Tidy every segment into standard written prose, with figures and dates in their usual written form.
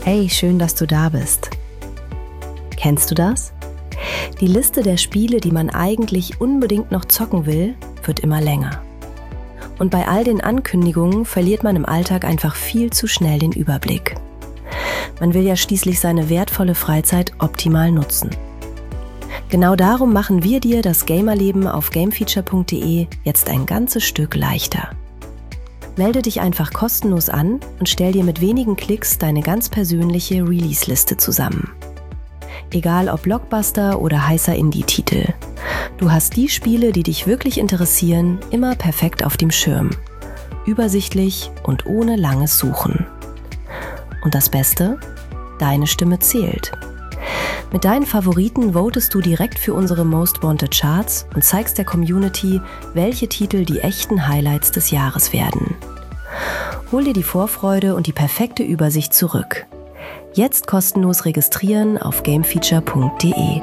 Hey, schön, dass du da bist. Kennst du das? Die Liste der Spiele, die man eigentlich unbedingt noch zocken will, wird immer länger. Und bei all den Ankündigungen verliert man im Alltag einfach viel zu schnell den Überblick. Man will ja schließlich seine wertvolle Freizeit optimal nutzen. Genau darum machen wir dir das Gamerleben auf gamefeature.de jetzt ein ganzes Stück leichter. Melde dich einfach kostenlos an und stell dir mit wenigen Klicks deine ganz persönliche Release-Liste zusammen. Egal ob Blockbuster oder heißer Indie-Titel. Du hast die Spiele, die dich wirklich interessieren, immer perfekt auf dem Schirm. Übersichtlich und ohne langes Suchen. Und das Beste? Deine Stimme zählt. Mit deinen Favoriten votest du direkt für unsere Most Wanted Charts und zeigst der Community, welche Titel die echten Highlights des Jahres werden. Hol dir die Vorfreude und die perfekte Übersicht zurück. Jetzt kostenlos registrieren auf gamefeature.de.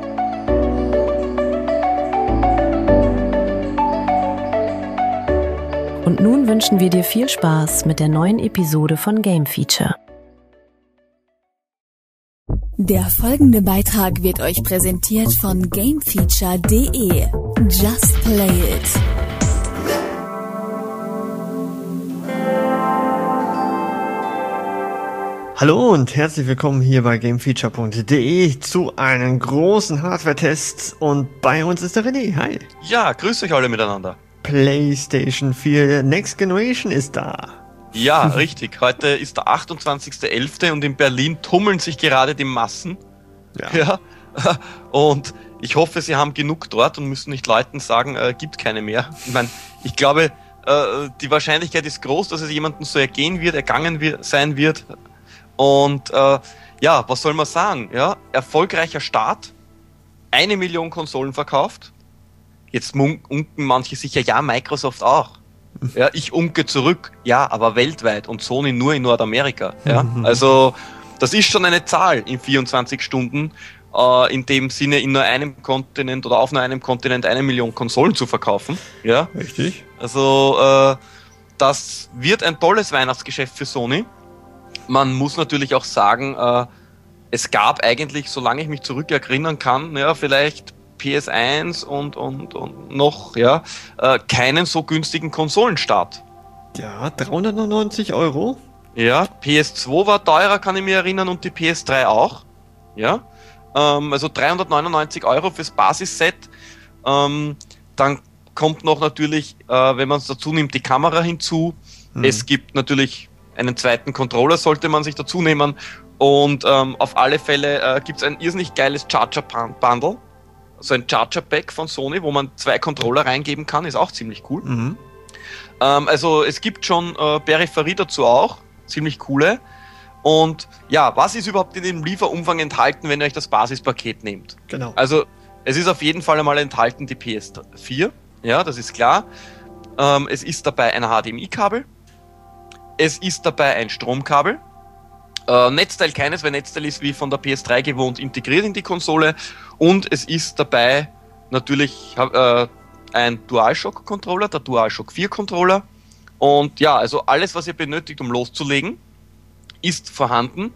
Und nun wünschen wir dir viel Spaß mit der neuen Episode von Game Feature. Der folgende Beitrag wird euch präsentiert von gamefeature.de. Just play it. Hallo und herzlich willkommen hier bei gamefeature.de zu einem großen Hardware-Test und bei uns ist der René. Hi. Ja, grüßt euch alle miteinander. PlayStation 4 Next Generation ist da. Ja, richtig. Heute ist der 28.11. und in Berlin tummeln sich gerade die Massen. Ja. Und ich hoffe, sie haben genug dort und müssen nicht Leuten sagen, gibt keine mehr. Ich glaube, die Wahrscheinlichkeit ist groß, dass es jemandem so ergangen sein wird. Und was soll man sagen? Ja, erfolgreicher Start, 1 Million Konsolen verkauft. Jetzt unken manche sicher, ja, Microsoft auch. Ja, ich unke zurück, ja, aber weltweit und Sony nur in Nordamerika. Ja? Also das ist schon eine Zahl in 24 Stunden, in dem Sinne in nur einem Kontinent oder auf nur einem Kontinent 1 Million Konsolen zu verkaufen. Ja? Richtig. Also das wird ein tolles Weihnachtsgeschäft für Sony. Man muss natürlich auch sagen, es gab eigentlich, solange ich mich zurückerinnern kann, ja, vielleicht PS1 und noch, ja, keinen so günstigen Konsolenstart. Ja, 399 €. Ja, PS2 war teurer, kann ich mich erinnern, und die PS3 auch. Ja, also 399 € fürs Basisset. Dann kommt noch natürlich, wenn man es dazu nimmt, die Kamera hinzu. Es gibt natürlich einen zweiten Controller, sollte man sich dazu nehmen. Und auf alle Fälle gibt es ein irrsinnig geiles Charger-Bundle. So ein Charger-Pack von Sony, wo man 2 Controller reingeben kann, ist auch ziemlich cool. Also es gibt schon Peripherie dazu auch, ziemlich coole. Und ja, was ist überhaupt in dem Lieferumfang enthalten, wenn ihr euch das Basispaket nehmt? Genau. Also es ist auf jeden Fall einmal enthalten die PS4, ja, das ist klar. Es ist dabei ein HDMI-Kabel. Es ist dabei ein Stromkabel. Netzteil keines, weil Netzteil ist wie von der PS3 gewohnt integriert in die Konsole. Und es ist dabei natürlich ein DualShock-Controller, der DualShock 4-Controller. Und ja, also alles, was ihr benötigt, um loszulegen, ist vorhanden.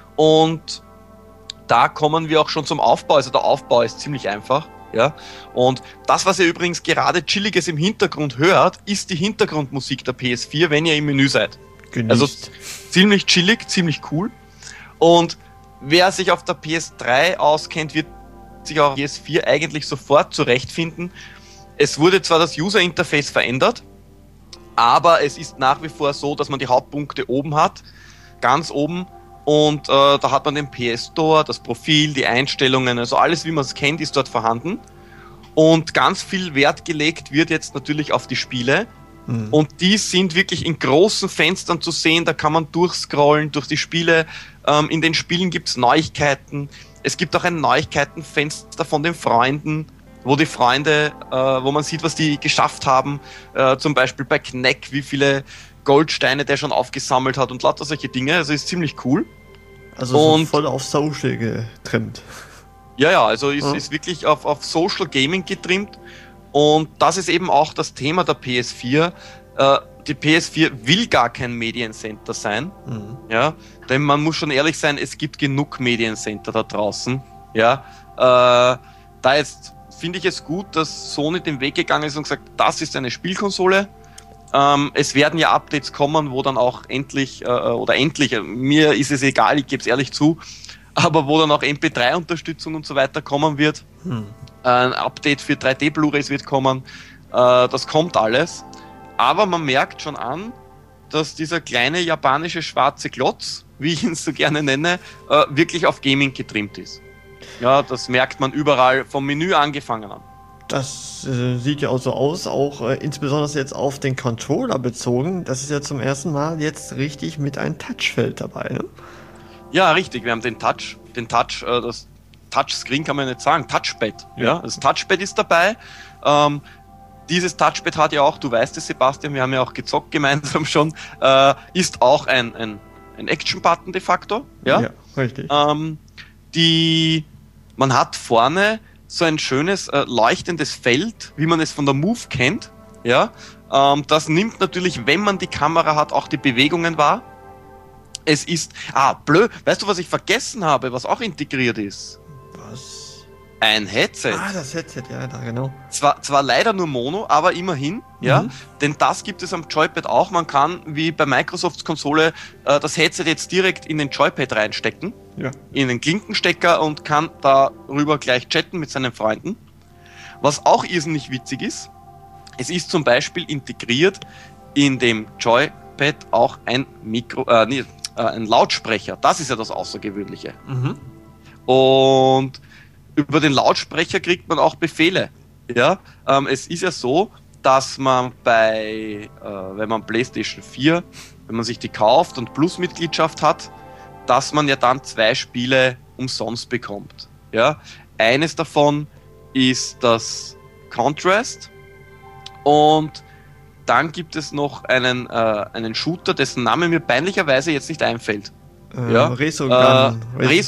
Und da kommen wir auch schon zum Aufbau. Also der Aufbau ist ziemlich einfach. Ja? Und das, was ihr übrigens gerade Chilliges im Hintergrund hört, ist die Hintergrundmusik der PS4, wenn ihr im Menü seid. Genießt. Also ziemlich chillig, ziemlich cool. Und wer sich auf der PS3 auskennt, wird sich auch auf der PS4 eigentlich sofort zurechtfinden. Es wurde zwar das User-Interface verändert, aber es ist nach wie vor so, dass man die Hauptpunkte oben hat, ganz oben. Und da hat man den PS Store, das Profil, die Einstellungen, also alles, wie man es kennt, ist dort vorhanden. Und ganz viel Wert gelegt wird jetzt natürlich auf die Spiele. Und die sind wirklich in großen Fenstern zu sehen, da kann man durchscrollen durch die Spiele. In den Spielen gibt es Neuigkeiten. Es gibt auch ein Neuigkeitenfenster von den Freunden, wo die Freunde, wo man sieht, was die geschafft haben. Zum Beispiel bei Knack, wie viele Goldsteine der schon aufgesammelt hat und lauter solche Dinge. Also ist ziemlich cool. Also so voll auf Social getrimmt. Ja, also ist wirklich auf Social Gaming getrimmt. Und das ist eben auch das Thema der PS4. die PS4 will gar kein Mediencenter sein, ja, denn man muss schon ehrlich sein, es gibt genug Mediencenter da draußen, ja, da jetzt finde ich es gut, dass Sony den Weg gegangen ist und gesagt, das ist eine Spielkonsole. Es werden ja Updates kommen, wo dann auch endlich, mir ist es egal, ich gebe es ehrlich zu, aber wo dann auch MP3-Unterstützung und so weiter kommen wird. Ein Update für 3D Blu-rays wird kommen. Das kommt alles. Aber man merkt schon an, dass dieser kleine japanische schwarze Klotz, wie ich ihn so gerne nenne, wirklich auf Gaming getrimmt ist. Ja, das merkt man überall, vom Menü angefangen an. Das sieht ja auch so aus, auch insbesondere jetzt auf den Controller bezogen. Das ist ja zum ersten Mal jetzt richtig mit einem Touchfeld dabei, ne? Ja, richtig. Wir haben das Touchscreen kann man nicht sagen, Touchpad. Ja, das Touchpad ist dabei. Dieses Touchpad hat ja auch, du weißt es, Sebastian, wir haben ja auch gezockt gemeinsam schon, ist auch ein Action-Button de facto. Ja, richtig. Man hat vorne so ein schönes leuchtendes Feld, wie man es von der Move kennt. Ja, das nimmt natürlich, wenn man die Kamera hat, auch die Bewegungen wahr. Es ist, blöd, weißt du, was ich vergessen habe, was auch integriert ist? Was? Ein Headset. Das Headset, ja, da genau. Zwar leider nur Mono, aber immerhin, ja, denn das gibt es am Joypad auch. Man kann, wie bei Microsofts Konsole, das Headset jetzt direkt in den Joypad reinstecken, in den Klinkenstecker und kann darüber gleich chatten mit seinen Freunden. Was auch irrsinnig witzig ist, es ist zum Beispiel integriert in dem Joypad auch ein ein Lautsprecher. Das ist ja das Außergewöhnliche. Und über den Lautsprecher kriegt man auch Befehle. Ja? Es ist ja so, dass man wenn man PlayStation 4, wenn man sich die kauft und Plus-Mitgliedschaft hat, dass man ja dann 2 Spiele umsonst bekommt. Ja? Eines davon ist das Contrast und dann gibt es noch einen Shooter, dessen Name mir peinlicherweise jetzt nicht einfällt. Resogun.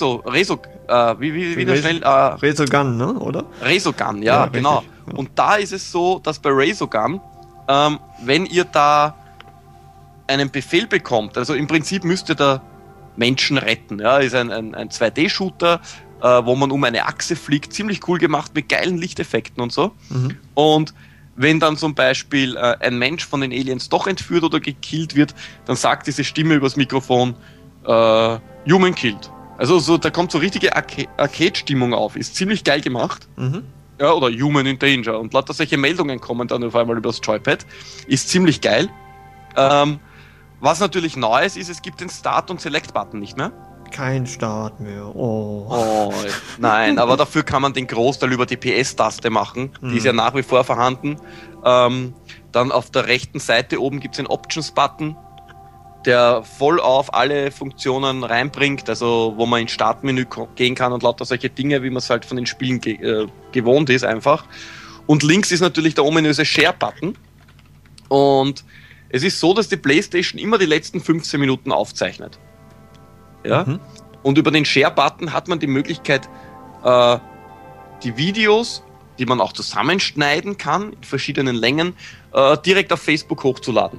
Resogun, ne, oder? Resogun, ja, genau. Richtig, ja. Und da ist es so, dass bei Resogun, wenn ihr da einen Befehl bekommt, also im Prinzip müsst ihr da Menschen retten, ja, ist ein 2D-Shooter, wo man um eine Achse fliegt, ziemlich cool gemacht, mit geilen Lichteffekten und so. Und wenn dann zum Beispiel ein Mensch von den Aliens doch entführt oder gekillt wird, dann sagt diese Stimme übers Mikrofon, Human killed. Also da kommt so richtige Arcade-Stimmung auf. Ist ziemlich geil gemacht. Ja, oder Human in Danger. Und lauter solche Meldungen kommen dann auf einmal über das Joypad. Ist ziemlich geil. Was natürlich neu ist, es gibt den Start- und Select-Button nicht mehr. Kein Start mehr. Nein, aber dafür kann man den Großteil über die PS-Taste machen. Die ist ja nach wie vor vorhanden. Dann auf der rechten Seite oben gibt es einen Options-Button, der voll auf alle Funktionen reinbringt, also wo man ins Startmenü gehen kann und lauter solche Dinge, wie man es halt von den Spielen gewohnt ist einfach. Und links ist natürlich der ominöse Share-Button. Und es ist so, dass die PlayStation immer die letzten 15 Minuten aufzeichnet. Ja? Und über den Share-Button hat man die Möglichkeit, die Videos, die man auch zusammenschneiden kann, in verschiedenen Längen, direkt auf Facebook hochzuladen.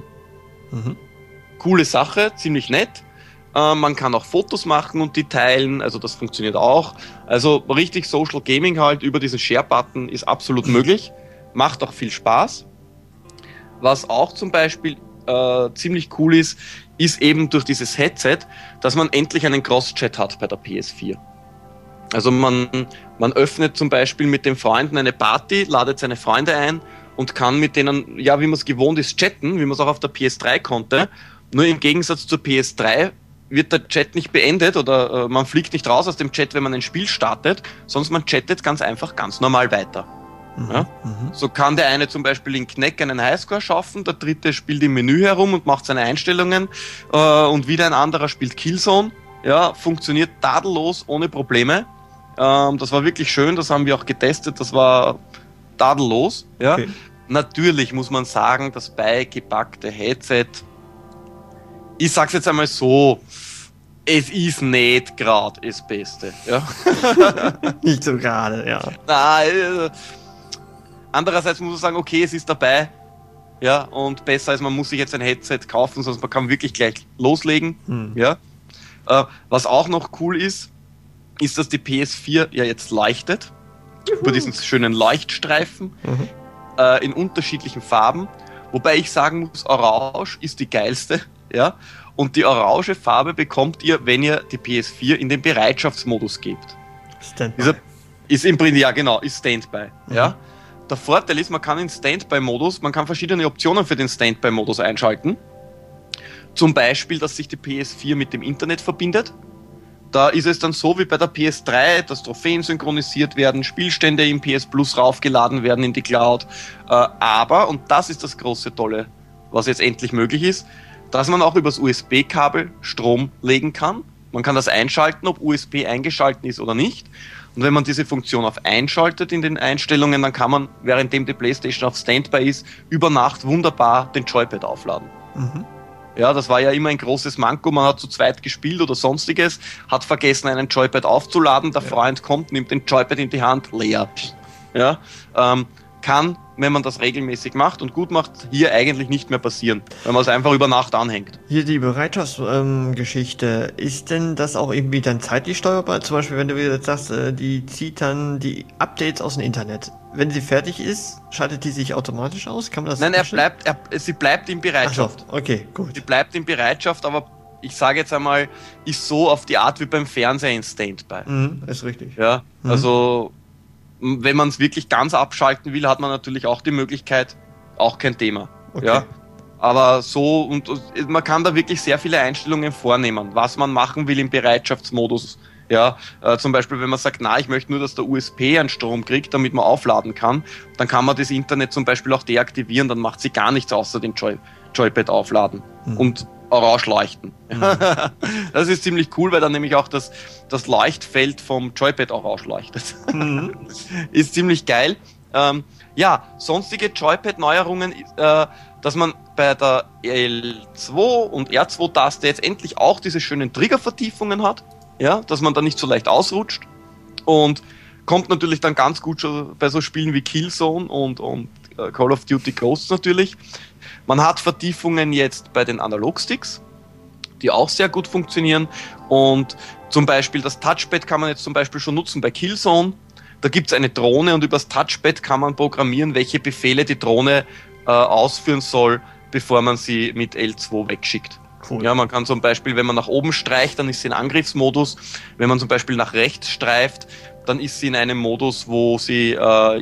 Coole Sache, ziemlich nett. Man kann auch Fotos machen und die teilen, also das funktioniert auch. Also richtig Social Gaming halt über diesen Share-Button ist absolut möglich. Macht auch viel Spaß. Was auch zum Beispiel ziemlich cool ist eben durch dieses Headset, dass man endlich einen Cross-Chat hat bei der PS4. Also man öffnet zum Beispiel mit den Freunden eine Party, ladet seine Freunde ein und kann mit denen, ja, wie man es gewohnt ist, chatten, wie man es auch auf der PS3 konnte. Nur im Gegensatz zur PS3 wird der Chat nicht beendet oder man fliegt nicht raus aus dem Chat, wenn man ein Spiel startet, sondern man chattet ganz einfach ganz normal weiter. Ja? So kann der eine zum Beispiel in Knack einen Highscore schaffen, der dritte spielt im Menü herum und macht seine Einstellungen und wieder ein anderer spielt Killzone. Ja, funktioniert tadellos, ohne Probleme. Das war wirklich schön, das haben wir auch getestet, das war tadellos. Ja? Okay. Natürlich muss man sagen, das beigepackte Headset, ich sag's jetzt einmal so, es ist nicht gerade das Beste. Ja? Nicht so gerade, ja. Nein, andererseits muss man sagen, okay, es ist dabei. ja, und besser als man muss sich jetzt ein Headset kaufen, sondern man kann wirklich gleich loslegen, ja. Was auch noch cool ist, dass die PS4 ja jetzt leuchtet, über diesen schönen Leuchtstreifen, in unterschiedlichen Farben, wobei ich sagen muss, Orange ist die geilste, ja, und die orange Farbe bekommt ihr, wenn ihr die PS4 in den Bereitschaftsmodus gebt. Standby. Ist im Prinzip, ja genau, ist Standby, ja. Der Vorteil ist, man kann in Standby-Modus, man kann verschiedene Optionen für den Standby-Modus einschalten. Zum Beispiel, dass sich die PS4 mit dem Internet verbindet. Da ist es dann so wie bei der PS3, dass Trophäen synchronisiert werden, Spielstände im PS Plus raufgeladen werden in die Cloud. Aber, und das ist das große Tolle, was jetzt endlich möglich ist, dass man auch übers USB-Kabel Strom legen kann. Man kann das einschalten, ob USB eingeschaltet ist oder nicht. Und wenn man diese Funktion auf einschaltet in den Einstellungen, dann kann man, währenddem die PlayStation auf Standby ist, über Nacht wunderbar den Joypad aufladen. Ja, das war ja immer ein großes Manko. Man hat zu zweit gespielt oder sonstiges, hat vergessen, einen Joypad aufzuladen. Der Freund kommt, nimmt den Joypad in die Hand, leer. Ja, kann, wenn man das regelmäßig macht und gut macht, hier eigentlich nicht mehr passieren, wenn man es einfach über Nacht anhängt. Hier die Bereitschaftsgeschichte, ist denn das auch irgendwie dann zeitlich steuerbar? Zum Beispiel, wenn du wieder sagst, die zieht dann die Updates aus dem Internet. Wenn sie fertig ist, schaltet die sich automatisch aus? Kann man das? Nein, sie bleibt in Bereitschaft. Ach so, okay, gut. Sie bleibt in Bereitschaft, aber ich sage jetzt einmal, ist so auf die Art wie beim Fernseher in Standby. Ist richtig. Ja, also wenn man es wirklich ganz abschalten will, hat man natürlich auch die Möglichkeit, auch kein Thema. Okay. Ja, aber so, und man kann da wirklich sehr viele Einstellungen vornehmen, was man machen will im Bereitschaftsmodus. Ja, zum Beispiel, wenn man sagt, na, ich möchte nur, dass der USB einen Strom kriegt, damit man aufladen kann, dann kann man das Internet zum Beispiel auch deaktivieren, dann macht sie gar nichts außer den Joypad aufladen und orange leuchten. Das ist ziemlich cool, weil dann nämlich auch das Leuchtfeld vom Joypad orange leuchtet. Ist ziemlich geil. Ja, sonstige Joypad-Neuerungen, dass man bei der L2 und R2-Taste jetzt endlich auch diese schönen Triggervertiefungen hat. Ja, dass man da nicht so leicht ausrutscht, und kommt natürlich dann ganz gut schon bei so Spielen wie Killzone und Call of Duty Ghosts natürlich. Man hat Vertiefungen jetzt bei den Analogsticks, die auch sehr gut funktionieren, und zum Beispiel das Touchpad kann man jetzt zum Beispiel schon nutzen bei Killzone. Da gibt es eine Drohne und übers Touchpad kann man programmieren, welche Befehle die Drohne ausführen soll, bevor man sie mit L2 wegschickt. Cool. Ja, man kann zum Beispiel, wenn man nach oben streicht, dann ist sie in Angriffsmodus. Wenn man zum Beispiel nach rechts streift, dann ist sie in einem Modus, wo sie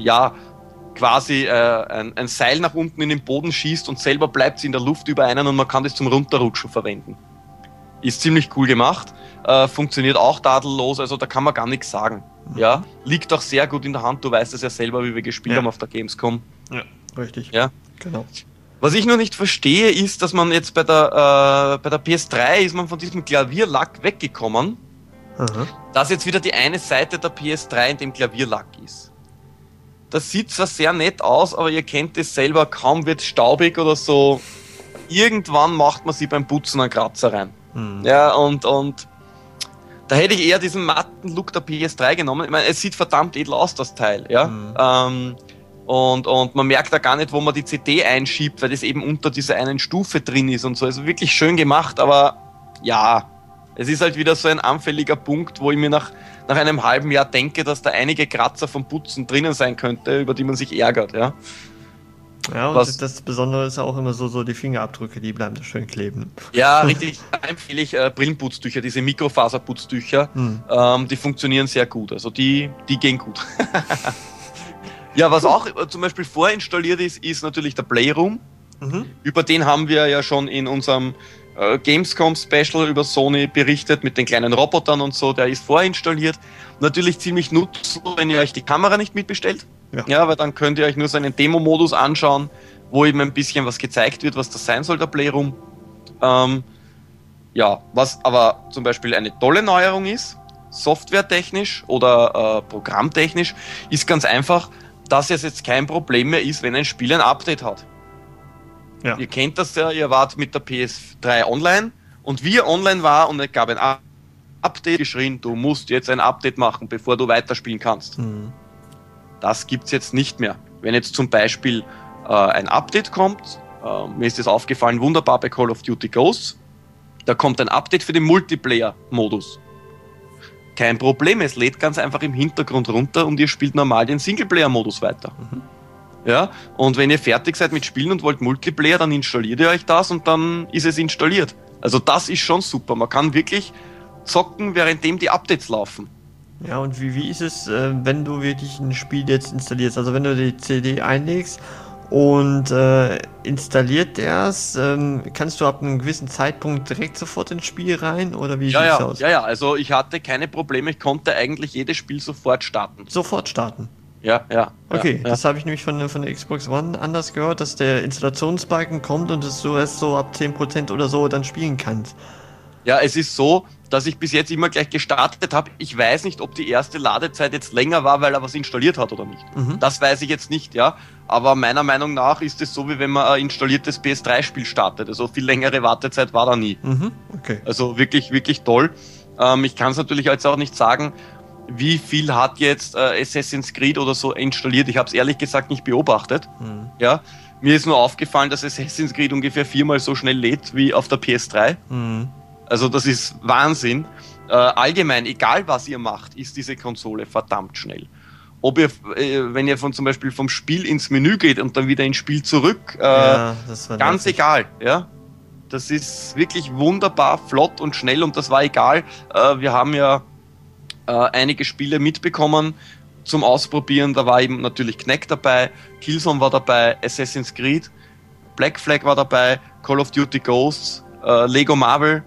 quasi ein Seil nach unten in den Boden schießt und selber bleibt sie in der Luft über einen und man kann das zum Runterrutschen verwenden. Ist ziemlich cool gemacht, funktioniert auch tadellos, also da kann man gar nichts sagen. Ja, liegt auch sehr gut in der Hand, du weißt es ja selber, wie wir gespielt haben auf der Gamescom. Ja, richtig. Ja, genau. Was ich nur nicht verstehe, ist, dass man jetzt bei der PS3 ist man von diesem Klavierlack weggekommen, dass jetzt wieder die eine Seite der PS3 in dem Klavierlack ist. Das sieht zwar sehr nett aus, aber ihr kennt es selber, kaum wird es staubig oder so, irgendwann macht man sie beim Putzen einen Kratzer rein. Ja, und da hätte ich eher diesen matten Look der PS3 genommen. Ich meine, es sieht verdammt edel aus, das Teil, ja. Und man merkt da gar nicht, wo man die CD einschiebt, weil das eben unter dieser einen Stufe drin ist und so. Also wirklich schön gemacht, aber ja, es ist halt wieder so ein anfälliger Punkt, wo ich mir nach einem halben Jahr denke, dass da einige Kratzer vom Putzen drinnen sein könnte, über die man sich ärgert, ja. Ja, und das Besondere ist auch immer so die Fingerabdrücke, die bleiben da schön kleben. Ja, richtig. Da empfehle ich Brillenputztücher, diese Mikrofaserputztücher, die funktionieren sehr gut, also die gehen gut. Ja, was auch zum Beispiel vorinstalliert ist natürlich der Playroom. Über den haben wir ja schon in unserem Gamescom-Special über Sony berichtet, mit den kleinen Robotern und so, der ist vorinstalliert. Natürlich ziemlich nutzlos, wenn ihr euch die Kamera nicht mitbestellt. Ja, weil dann könnt ihr euch nur so einen Demo-Modus anschauen, wo eben ein bisschen was gezeigt wird, was das sein soll, der Playroom. Ja, was aber zum Beispiel eine tolle Neuerung ist, softwaretechnisch oder programmtechnisch, ist ganz einfach, dass es jetzt kein Problem mehr ist, wenn ein Spiel ein Update hat. Ja. Ihr kennt das ja, ihr wart mit der PS3 online und wie ihr online war und es gab ein Update geschrien, du musst jetzt ein Update machen, bevor du weiterspielen kannst. Das gibt's jetzt nicht mehr. Wenn jetzt zum Beispiel ein Update kommt mir ist das aufgefallen, wunderbar bei Call of Duty Ghosts. Da kommt ein Update für den Multiplayer-Modus. Kein Problem, es lädt ganz einfach im Hintergrund runter und ihr spielt normal den Singleplayer-Modus weiter. Ja, und wenn ihr fertig seid mit Spielen und wollt Multiplayer, dann installiert ihr euch das und dann ist es installiert. Also das ist schon super. Man kann wirklich zocken, währenddem die Updates laufen. Ja, und wie ist es, wenn du wirklich ein Spiel jetzt installierst? Also wenn du die CD einlegst und installiert er's, kannst du ab einem gewissen Zeitpunkt direkt sofort ins Spiel rein oder wie sieht's aus? Ja, also ich hatte keine Probleme, ich konnte eigentlich jedes Spiel sofort starten. Sofort starten? Ja. Okay, das habe ich nämlich von der Xbox One anders gehört, dass der Installationsbalken kommt und du erst so ab 10% oder so dann spielen kannst. Ja, es ist so, dass ich bis jetzt immer gleich gestartet habe. Ich weiß nicht, ob die erste Ladezeit jetzt länger war, weil er was installiert hat oder nicht. Das weiß ich jetzt nicht, ja. Aber meiner Meinung nach ist es so, wie wenn man ein installiertes PS3-Spiel startet. Also viel längere Wartezeit war da nie. Okay. Also wirklich, wirklich toll. Ich kann es natürlich jetzt auch nicht sagen, wie viel hat jetzt Assassin's Creed oder so installiert. Ich habe es ehrlich gesagt nicht beobachtet. Ja. Mir ist nur aufgefallen, dass Assassin's Creed ungefähr 4-mal so schnell lädt wie auf der PS3. Also das ist Wahnsinn. Allgemein, egal was ihr macht, ist diese Konsole verdammt schnell. Ob ihr, wenn ihr zum Beispiel vom Spiel ins Menü geht und dann wieder ins Spiel zurück, das war ganz egal. Ja? Das ist wirklich wunderbar, flott und schnell und das war egal. Wir haben ja einige Spiele mitbekommen zum Ausprobieren. Da war eben natürlich Knack dabei, Killzone war dabei, Assassin's Creed, Black Flag war dabei, Call of Duty Ghosts, Lego Marvel.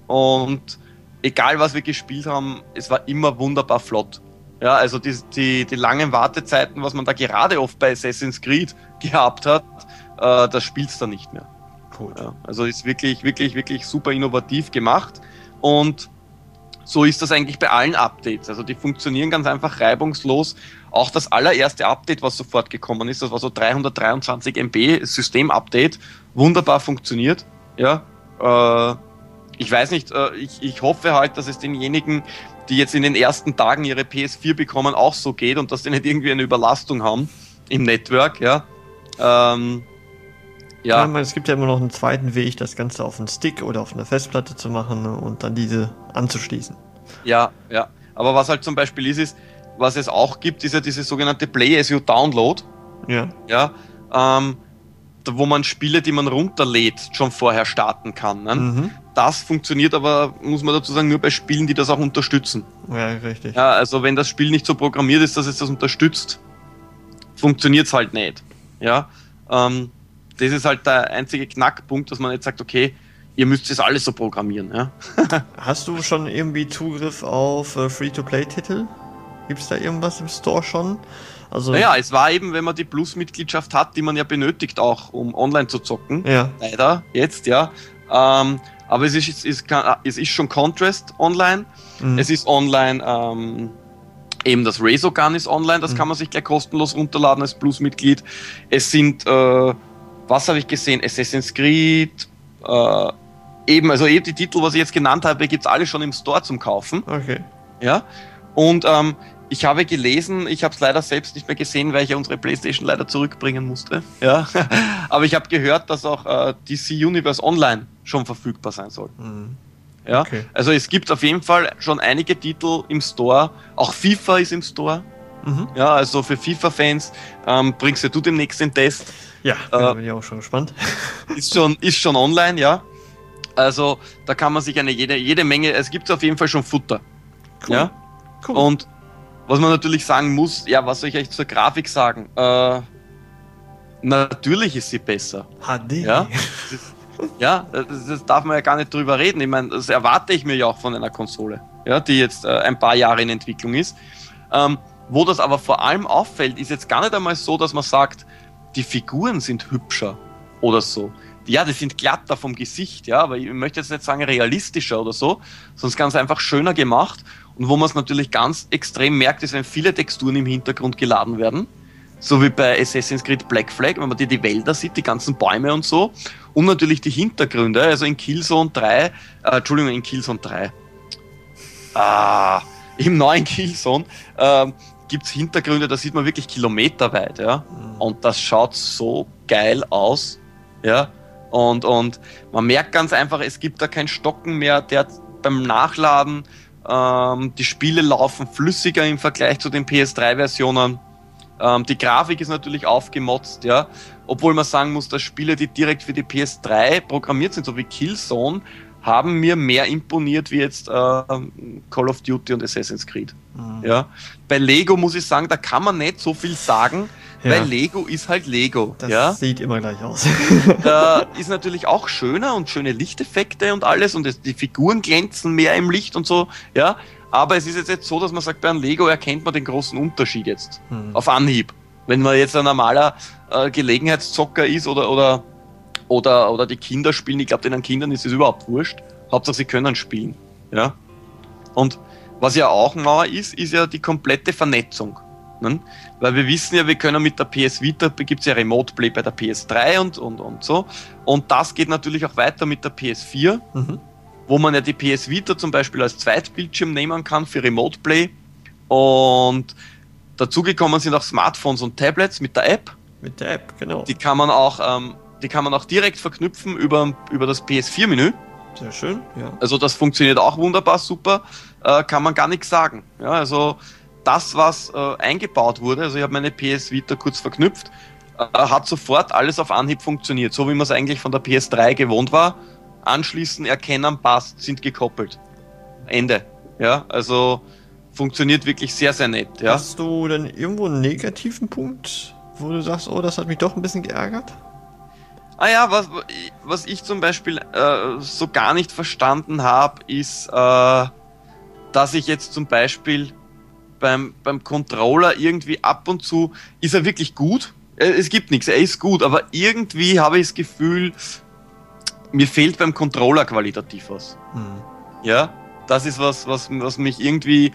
Und egal was wir gespielt haben, es war immer wunderbar flott. Ja, also die langen Wartezeiten, was man da gerade oft bei Assassin's Creed gehabt hat, das spielt's da nicht mehr. Cool. Ja, also ist wirklich, wirklich, wirklich super innovativ gemacht. Und so ist das eigentlich bei allen Updates. Also die funktionieren ganz einfach reibungslos. Auch das allererste Update, was sofort gekommen ist, das war so 323 MB System-Update, wunderbar funktioniert. Ja, ich weiß nicht, ich hoffe halt, dass es denjenigen, die jetzt in den ersten Tagen ihre PS4 bekommen, auch so geht und dass die nicht irgendwie eine Überlastung haben im Network, ja. Es gibt ja immer noch einen zweiten Weg, das Ganze auf einen Stick oder auf einer Festplatte zu machen und dann diese anzuschließen. Ja. Aber was halt zum Beispiel ist, was es auch gibt, ist ja diese sogenannte Play as you Download. Ja. Wo man Spiele, die man runterlädt, schon vorher starten kann. Ne? Das funktioniert aber, muss man dazu sagen, nur bei Spielen, die das auch unterstützen. Ja, richtig. Ja, also wenn das Spiel nicht so programmiert ist, dass es das unterstützt, funktioniert es halt nicht. Ja, das ist halt der einzige Knackpunkt, dass man jetzt sagt, okay, ihr müsst das alles so programmieren. Ja? Hast du schon irgendwie Zugriff auf Free-to-Play-Titel? Gibt es da irgendwas im Store schon? Also naja, es war eben, wenn man die Plus-Mitgliedschaft hat, die man ja benötigt auch, um online zu zocken. Ja. Leider, jetzt, ja. Aber es ist schon Contrast online. Es ist online, eben das Resogun ist online, das kann man sich gleich kostenlos runterladen als Plus-Mitglied. Es sind, was habe ich gesehen? Assassin's Creed, also die Titel, was ich jetzt genannt habe, gibt es alle schon im Store zum Kaufen. Okay. Ja. Und ich habe gelesen, ich habe es leider selbst nicht mehr gesehen, weil ich ja unsere PlayStation leider zurückbringen musste. Ja. Aber ich habe gehört, dass auch DC Universe Online schon verfügbar sein soll. Ja. Okay. Also es gibt auf jeden Fall schon einige Titel im Store. Auch FIFA ist im Store. Ja, also für FIFA-Fans bringst du demnächst den Test. Ja, bin ich auch schon gespannt. Ist schon online, ja. Also da kann man sich jede Menge, es gibt auf jeden Fall schon Futter. Cool. Ja. Cool. Und was man natürlich sagen muss, ja, was soll ich euch zur Grafik sagen? Natürlich ist sie besser. HD. Ja, das darf man ja gar nicht drüber reden. Ich meine, das erwarte ich mir ja auch von einer Konsole, ja, die jetzt ein paar Jahre in Entwicklung ist. Wo das aber vor allem auffällt, ist jetzt gar nicht einmal so, dass man sagt, die Figuren sind hübscher oder so. Ja, die sind glatter vom Gesicht, ja, aber ich möchte jetzt nicht sagen realistischer oder so, sondern ganz einfach schöner gemacht. Und wo man es natürlich ganz extrem merkt, ist, wenn viele Texturen im Hintergrund geladen werden. So wie bei Assassin's Creed Black Flag, wenn man die Wälder sieht, die ganzen Bäume und so. Und natürlich die Hintergründe, also in Killzone 3, im neuen Killzone gibt es Hintergründe, da sieht man wirklich kilometerweit, ja. Und das schaut so geil aus. Ja, und man merkt ganz einfach, es gibt da kein Stocken mehr, der beim Nachladen, die Spiele laufen flüssiger im Vergleich zu den PS3-Versionen. Die Grafik ist natürlich aufgemotzt, ja, obwohl man sagen muss, dass Spiele, die direkt für die PS3 programmiert sind, so wie Killzone, haben mir mehr imponiert wie jetzt Call of Duty und Assassin's Creed. Ja. Bei Lego muss ich sagen, da kann man nicht so viel sagen, weil Lego ist halt Lego. Das sieht immer gleich aus. Da ist natürlich auch schöner und schöne Lichteffekte und alles und die Figuren glänzen mehr im Licht und so, ja. Aber es ist jetzt so, dass man sagt, bei einem Lego erkennt man den großen Unterschied jetzt auf Anhieb. Wenn man jetzt ein normaler Gelegenheitszocker ist oder die Kinder spielen, ich glaube, den Kindern ist es überhaupt wurscht. Hauptsache, sie können spielen. Ja? Und was ja auch neu ist ja die komplette Vernetzung. Ne? Weil wir wissen ja, wir können mit der PS Vita, gibt es ja Remote Play bei der PS3 und so. Und das geht natürlich auch weiter mit der PS4, wo man ja die PS Vita zum Beispiel als Zweitbildschirm nehmen kann für Remote Play. Und dazugekommen sind auch Smartphones und Tablets mit der App. Mit der App, genau. Die kann man auch direkt verknüpfen über das PS4-Menü. Sehr schön, ja. Also das funktioniert auch wunderbar, super. Kann man gar nichts sagen. Ja, also das, was eingebaut wurde, also ich habe meine PS Vita kurz verknüpft, hat sofort alles auf Anhieb funktioniert. So wie man es eigentlich von der PS3 gewohnt war. Anschließen, erkennen, passt, sind gekoppelt. Ende. Ja, also funktioniert wirklich sehr, sehr nett. Ja. Hast du denn irgendwo einen negativen Punkt, wo du sagst, oh, das hat mich doch ein bisschen geärgert? Ah ja, was ich zum Beispiel so gar nicht verstanden habe, ist, dass ich jetzt zum Beispiel beim Controller irgendwie ab und zu, ist er wirklich gut? Es gibt nichts, er ist gut, aber irgendwie habe ich das Gefühl, mir fehlt beim Controller qualitativ was. Ja, das ist was mich irgendwie,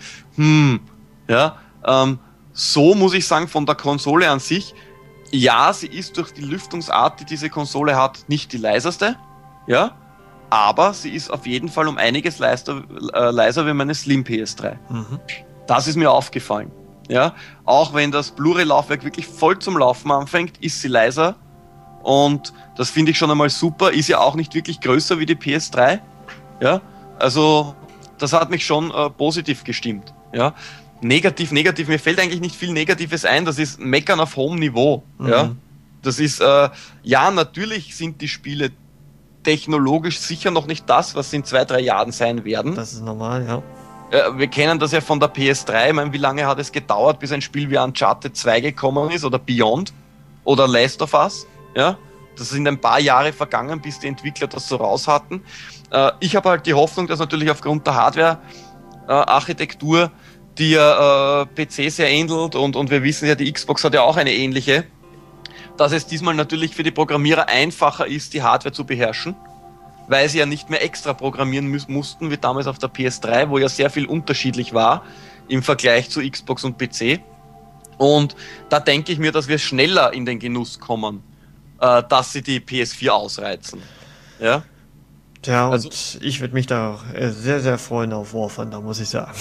ja, so muss ich sagen, von der Konsole an sich, ja, sie ist durch die Lüftungsart, die diese Konsole hat, nicht die leiseste, ja, aber sie ist auf jeden Fall um einiges leiser wie meine Slim PS3. Das ist mir aufgefallen, ja, auch wenn das Blu-ray-Laufwerk wirklich voll zum Laufen anfängt, ist sie leiser und das finde ich schon einmal super, ist ja auch nicht wirklich größer wie die PS3, ja, also das hat mich schon positiv gestimmt, ja. Negativ, mir fällt eigentlich nicht viel Negatives ein, das ist Meckern auf hohem Niveau. Ja? Das ist, ja, natürlich sind die Spiele technologisch sicher noch nicht das, was sie in 2-3 Jahren sein werden. Das ist normal, ja. Wir kennen das ja von der PS3, ich meine, wie lange hat es gedauert, bis ein Spiel wie Uncharted 2 gekommen ist oder Beyond oder Last of Us, ja. Das sind ein paar Jahre vergangen, bis die Entwickler das so raus hatten. Ich habe halt die Hoffnung, dass natürlich aufgrund der Hardware-Architektur die PC sehr ähnelt und wir wissen ja, die Xbox hat ja auch eine ähnliche, dass es diesmal natürlich für die Programmierer einfacher ist, die Hardware zu beherrschen, weil sie ja nicht mehr extra programmieren mussten, wie damals auf der PS3, wo ja sehr viel unterschiedlich war im Vergleich zu Xbox und PC. Und da denke ich mir, dass wir schneller in den Genuss kommen, dass sie die PS4 ausreizen. Ja, ja, und also, ich würde mich da auch sehr, sehr freuen auf War Thunder, muss ich sagen.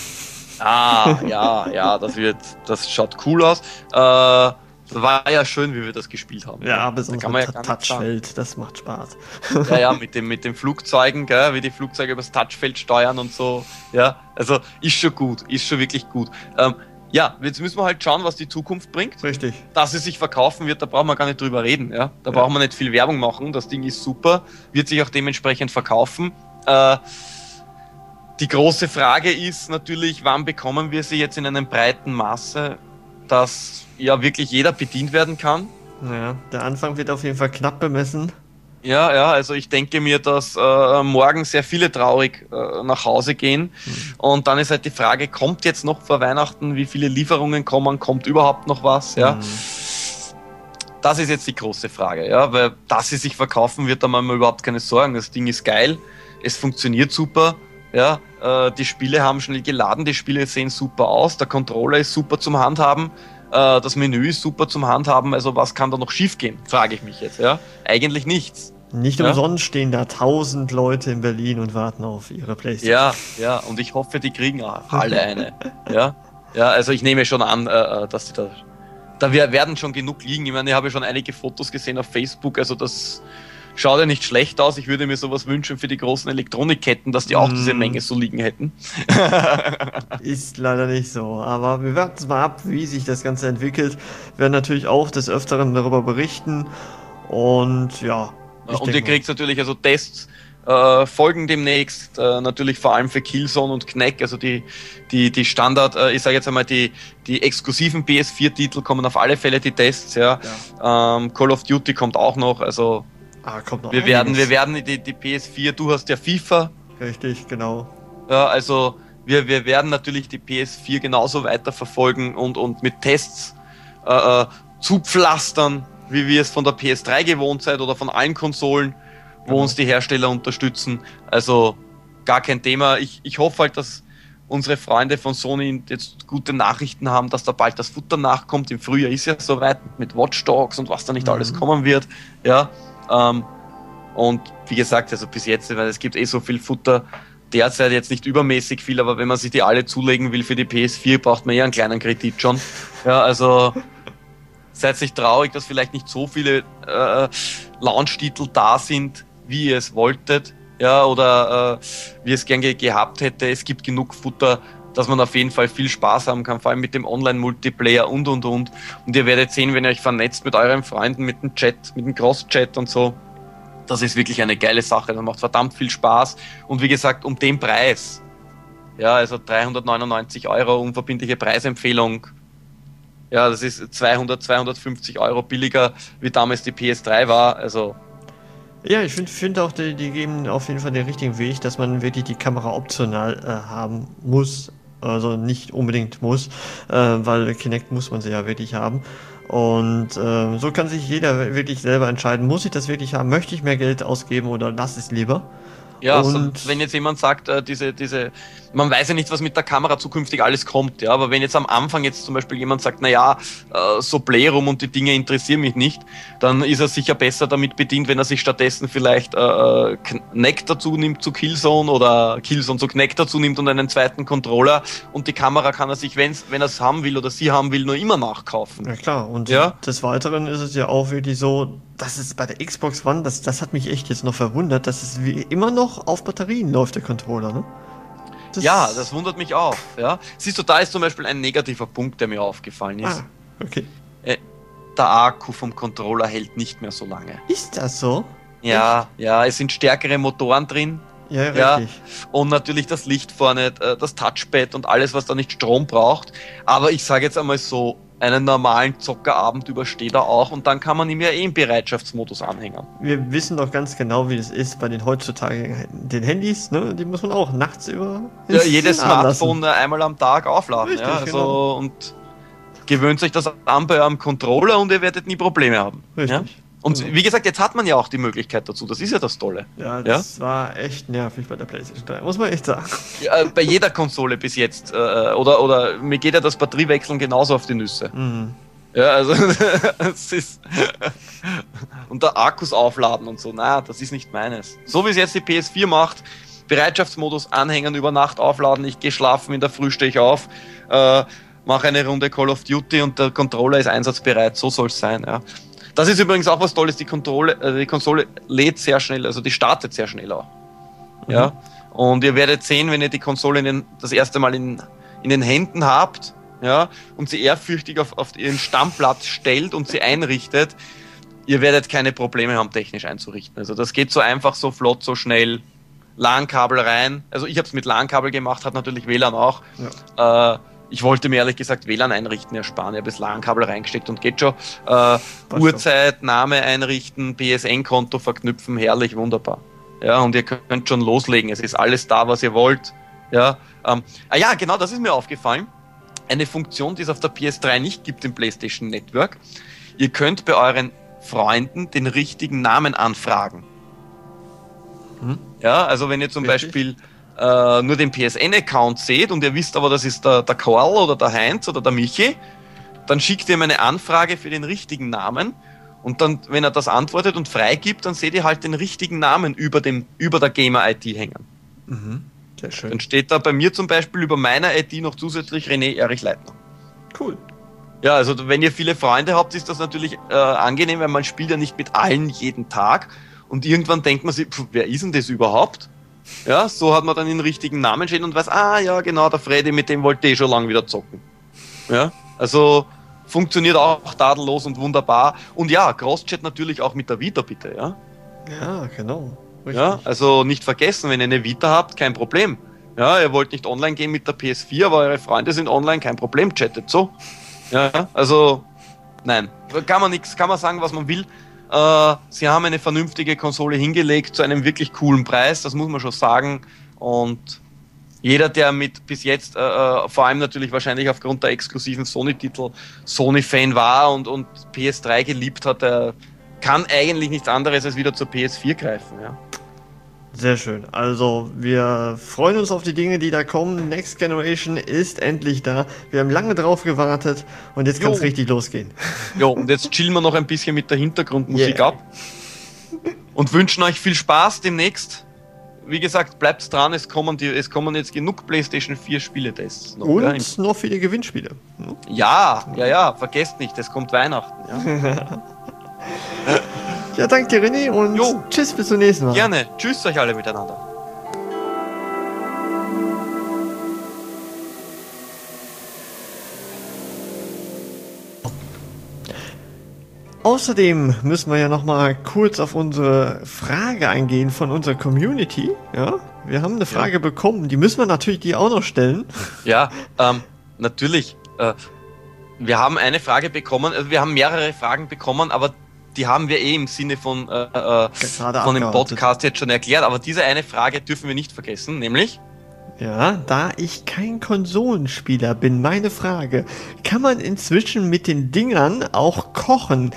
Ja, das schaut cool aus. War ja schön, wie wir das gespielt haben. Ja, besonders mit Touchfeld, das macht Spaß. Ja, mit den Flugzeugen, gell, wie die Flugzeuge übers Touchfeld steuern und so. Ja, also ist schon gut, ist schon wirklich gut. Ja, jetzt müssen wir halt schauen, was die Zukunft bringt. Richtig. Dass es sich verkaufen wird, da brauchen wir gar nicht drüber reden. Ja? Da brauchen wir nicht viel Werbung machen, das Ding ist super, wird sich auch dementsprechend verkaufen. Die große Frage ist natürlich, wann bekommen wir sie jetzt in einem breiten Maße, dass ja wirklich jeder bedient werden kann. Ja, der Anfang wird auf jeden Fall knapp bemessen. Ja, also ich denke mir, dass morgen sehr viele traurig nach Hause gehen. Und dann ist halt die Frage, kommt jetzt noch vor Weihnachten, wie viele Lieferungen kommen, kommt überhaupt noch was? Ja? Das ist jetzt die große Frage, ja, weil dass sie sich verkaufen wird, da machen wir überhaupt keine Sorgen. Das Ding ist geil, es funktioniert super. Ja, die Spiele haben schnell geladen, die Spiele sehen super aus, der Controller ist super zum Handhaben, das Menü ist super zum Handhaben, also was kann da noch schief gehen, frage ich mich jetzt, ja. Eigentlich nichts. Nicht umsonst stehen da 1000 Leute in Berlin und warten auf ihre Playstation. Ja, und ich hoffe, die kriegen alle eine. Ja, also ich nehme schon an, dass sie da da werden schon genug liegen. Ich meine, ich habe schon einige Fotos gesehen auf Facebook, also das schaut ja nicht schlecht aus. Ich würde mir sowas wünschen für die großen Elektronikketten, dass die auch diese Menge so liegen hätten. Ist leider nicht so, aber wir warten mal ab, wie sich das Ganze entwickelt. Wir werden natürlich auch des Öfteren darüber berichten und ja. Und ihr kriegt natürlich also Tests, folgen demnächst, natürlich vor allem für Killzone und Knack, also die Standard, ich sage jetzt einmal, die exklusiven PS4-Titel kommen auf alle Fälle, die Tests, ja. Call of Duty kommt auch noch, also kommt noch wir werden die PS4, du hast ja FIFA. Richtig, genau. Ja, also wir werden natürlich die PS4 genauso weiterverfolgen und mit Tests zupflastern, wie wir es von der PS3 gewohnt seid oder von allen Konsolen, wo uns die Hersteller unterstützen. Also gar kein Thema. Ich hoffe halt, dass unsere Freunde von Sony jetzt gute Nachrichten haben, dass da bald das Futter nachkommt. Im Frühjahr ist ja soweit mit Watch Dogs und was da nicht alles kommen wird. Ja, und wie gesagt, also bis jetzt, weil es gibt so viel Futter, derzeit jetzt nicht übermäßig viel, aber wenn man sich die alle zulegen will für die PS4, braucht man einen kleinen Kredit schon. Ja, also seid nicht traurig, dass vielleicht nicht so viele Launch-Titel da sind, wie ihr es wolltet, ja, oder wie es gern gehabt hätte. Es gibt genug Futter, dass man auf jeden Fall viel Spaß haben kann, vor allem mit dem Online-Multiplayer und. Und ihr werdet sehen, wenn ihr euch vernetzt mit euren Freunden, mit dem Chat, mit dem Cross-Chat und so. Das ist wirklich eine geile Sache. Das macht verdammt viel Spaß. Und wie gesagt, um den Preis, ja, also 399 €, unverbindliche Preisempfehlung. Ja, das ist 250 € billiger, wie damals die PS3 war. Also ja, ich finde auch, die geben auf jeden Fall den richtigen Weg, dass man wirklich die Kamera optional haben muss. Also nicht unbedingt muss, weil Kinect muss man sie ja wirklich haben. Und so kann sich jeder wirklich selber entscheiden, muss ich das wirklich haben, möchte ich mehr Geld ausgeben oder lass es lieber. Ja, so, wenn jetzt jemand sagt, man weiß ja nicht, was mit der Kamera zukünftig alles kommt, ja, aber wenn jetzt am Anfang jetzt zum Beispiel jemand sagt, so Playroom und die Dinge interessieren mich nicht, dann ist er sicher besser damit bedient, wenn er sich stattdessen vielleicht Knack dazu nimmt zu Killzone oder Killzone zu Knack dazu nimmt und einen zweiten Controller, und die Kamera kann er sich, wenn er es haben will oder sie haben will, nur immer nachkaufen. Ja klar, und des Weiteren ist es ja auch wirklich so, dass es bei der Xbox One, das hat mich echt jetzt noch verwundert, dass es wie immer noch auf Batterien läuft, der Controller, ne? Das wundert mich auch, ja. Siehst du, da ist zum Beispiel ein negativer Punkt, der mir aufgefallen ist. Okay. Der Akku vom Controller hält nicht mehr so lange. Ist das so? Ja, es sind stärkere Motoren drin. Ja, richtig. Und natürlich das Licht vorne, das Touchpad und alles, was da nicht Strom braucht. Aber ich sage jetzt einmal so, einen normalen Zockerabend übersteht er auch, und dann kann man ihm ja im Bereitschaftsmodus anhängen. Wir wissen doch ganz genau, wie das ist bei den heutzutage den Handys, ne? Die muss man auch nachts über jedes Smartphone einmal am Tag aufladen. Richtig, ja, also, genau. Und gewöhnt euch das an bei eurem Controller und ihr werdet nie Probleme haben. Richtig. Ja? Und wie gesagt, jetzt hat man ja auch die Möglichkeit dazu. Das ist ja das Tolle. Ja, das war echt nervig bei der PlayStation 3, muss man echt sagen. Ja, bei jeder Konsole bis jetzt. Oder mir geht ja das Batteriewechseln genauso auf die Nüsse. Mhm. Ja, also es ist und der Akkus aufladen und so, das ist nicht meines. So wie es jetzt die PS4 macht, Bereitschaftsmodus anhängen, über Nacht aufladen, ich gehe schlafen, in der Früh stehe ich auf, mache eine Runde Call of Duty und der Controller ist einsatzbereit. So soll es sein, ja. Das ist übrigens auch was Tolles, die Konsole lädt sehr schnell, also die startet sehr schnell auch. Ja? Und ihr werdet sehen, wenn ihr die Konsole das erste Mal in den Händen habt, ja, und sie ehrfürchtig auf ihren Stammplatz stellt und sie einrichtet, ihr werdet keine Probleme haben, technisch einzurichten. Also das geht so einfach, so flott, so schnell. LAN-Kabel rein. Also ich habe es mit LAN-Kabel gemacht, hat natürlich WLAN auch. Ja. Ich wollte mir ehrlich gesagt WLAN einrichten ersparen. Ich habe das LAN-Kabel reingesteckt und geht schon. Uhrzeit, Name einrichten, PSN-Konto verknüpfen, herrlich, wunderbar. Ja, und ihr könnt schon loslegen. Es ist alles da, was ihr wollt. Ja, genau, das ist mir aufgefallen. Eine Funktion, die es auf der PS3 nicht gibt im PlayStation Network. Ihr könnt bei euren Freunden den richtigen Namen anfragen. Ja, also wenn ihr zum Beispiel nur den PSN-Account seht und ihr wisst aber, das ist der Karl oder der Heinz oder der Michi, dann schickt ihr ihm eine Anfrage für den richtigen Namen, und dann, wenn er das antwortet und freigibt, dann seht ihr halt den richtigen Namen über der Gamer-ID hängen. Sehr schön. Dann steht da bei mir zum Beispiel über meiner ID noch zusätzlich René Erich Leitner. Cool. Ja, also wenn ihr viele Freunde habt, ist das natürlich angenehm, weil man spielt ja nicht mit allen jeden Tag und irgendwann denkt man sich, wer ist denn das überhaupt? Ja, so hat man dann den richtigen Namen stehen und weiß, ja genau, der Freddy, mit dem wollte ich schon lange wieder zocken. Ja, also funktioniert auch tadellos und wunderbar. Und ja, Crosschat natürlich auch mit der Vita, bitte, ja? Ja, genau. Richtig. Ja, also nicht vergessen, wenn ihr eine Vita habt, kein Problem. Ja, ihr wollt nicht online gehen mit der PS4, aber eure Freunde sind online, kein Problem, chattet so. Ja, also, nein, kann man sagen, was man will. Sie haben eine vernünftige Konsole hingelegt zu einem wirklich coolen Preis, das muss man schon sagen. Und jeder, der mit bis jetzt, vor allem natürlich wahrscheinlich aufgrund der exklusiven Sony-Titel, Sony-Fan war und PS3 geliebt hat, der kann eigentlich nichts anderes als wieder zur PS4 greifen. Ja. Sehr schön. Also, wir freuen uns auf die Dinge, die da kommen. Next Generation ist endlich da. Wir haben lange drauf gewartet und jetzt kann es richtig losgehen. Jo, und jetzt chillen wir noch ein bisschen mit der Hintergrundmusik ab und wünschen euch viel Spaß demnächst. Wie gesagt, bleibt dran, es kommen jetzt genug PlayStation 4 Spieletests. Und noch viele Gewinnspiele. Ja, vergesst nicht, es kommt Weihnachten. Ja. Ja, danke dir, René, und tschüss, bis zum nächsten Mal. Gerne, tschüss euch alle miteinander. Außerdem müssen wir ja nochmal kurz auf unsere Frage eingehen von unserer Community. Ja, wir haben eine Frage bekommen, die müssen wir natürlich dir auch noch stellen. Ja, natürlich. Wir haben eine Frage bekommen, also wir haben mehrere Fragen bekommen, aber die haben wir im Sinne von dem Podcast jetzt schon erklärt, aber diese eine Frage dürfen wir nicht vergessen, nämlich... Ja, da ich kein Konsolenspieler bin, meine Frage, kann man inzwischen mit den Dingern auch kochen?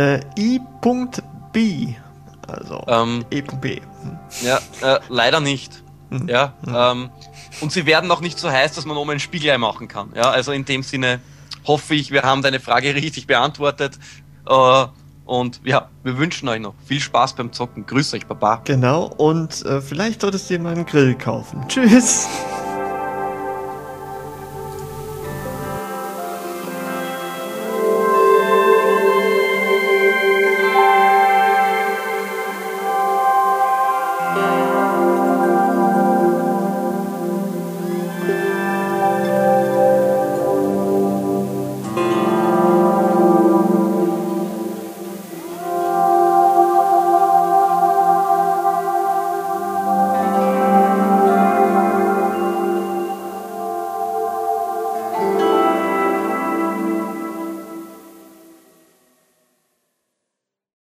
I.B. Also E.B. Ja, leider nicht. Ja, und sie werden auch nicht so heiß, dass man oben ein Spiegelei machen kann. Ja, also in dem Sinne hoffe ich, wir haben deine Frage richtig beantwortet. Und ja, wir wünschen euch noch viel Spaß beim Zocken. Grüß euch, Baba. Genau, und vielleicht solltest du dir mal einen Grill kaufen. Tschüss.